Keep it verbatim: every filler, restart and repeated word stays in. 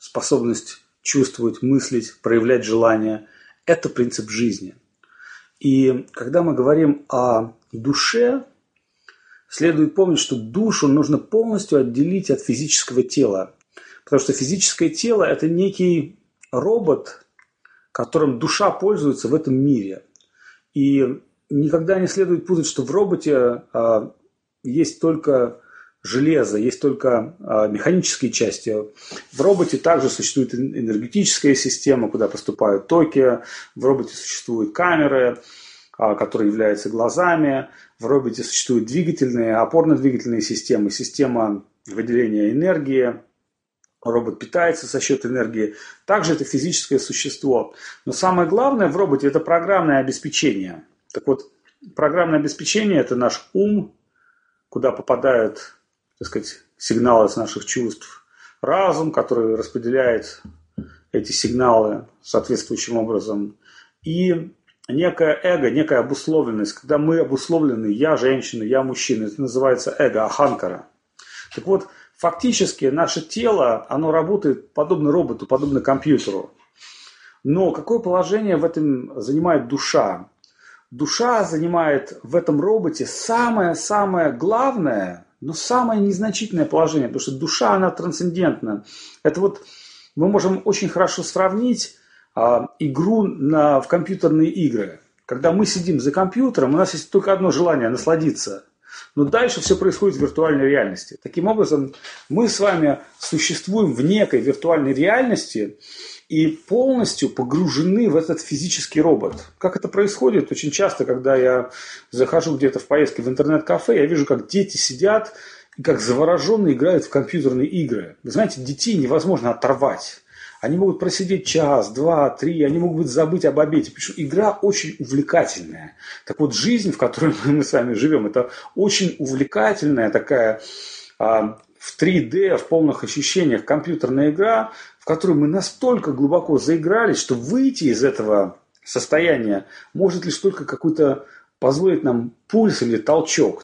способность чувствовать, мыслить, проявлять желания – это принцип жизни. И когда мы говорим о душе, следует помнить, что душу нужно полностью отделить от физического тела. Потому что физическое тело – это некий робот, которым душа пользуется в этом мире. И никогда не следует путать, что в роботе а, есть только железо, есть только а, механические части. В роботе также существует энергетическая система, куда поступают токи. В роботе существуют камеры, а, которые являются глазами. В роботе существуют двигательные, опорно-двигательные системы, система выделения энергии. Робот питается за счет энергии. Также это физическое существо. Но самое главное в роботе – это программное обеспечение. Так вот, программное обеспечение – это наш ум, куда попадают, так сказать, сигналы с наших чувств. Разум, который распределяет эти сигналы соответствующим образом. И некое эго, некая обусловленность. Когда мы обусловлены, я женщина, я мужчина, это называется эго, аханкара. Так вот, фактически наше тело, оно работает подобно роботу, подобно компьютеру. Но какое положение в этом занимает душа? Душа занимает в этом роботе самое-самое главное, но самое незначительное положение, потому что душа, она трансцендентна. Это вот мы можем очень хорошо сравнить а, игру на, в компьютерные игры. Когда мы сидим за компьютером, у нас есть только одно желание – насладиться. Но дальше все происходит в виртуальной реальности. Таким образом, мы с вами существуем в некой виртуальной реальности и полностью погружены в этот физический робот. Как это происходит? Очень часто, когда я захожу где-то в поездке в интернет-кафе, я вижу, как дети сидят и как завороженно играют в компьютерные игры. Вы знаете, детей невозможно оторвать. Они могут просидеть час, два, три, они могут забыть об обеде. Причем игра очень увлекательная. Так вот, жизнь, в которой мы с вами живем, это очень увлекательная такая а, в три дэ, в полных ощущениях компьютерная игра, в которую мы настолько глубоко заигрались, что выйти из этого состояния может лишь только какой-то позволить нам пульс или толчок.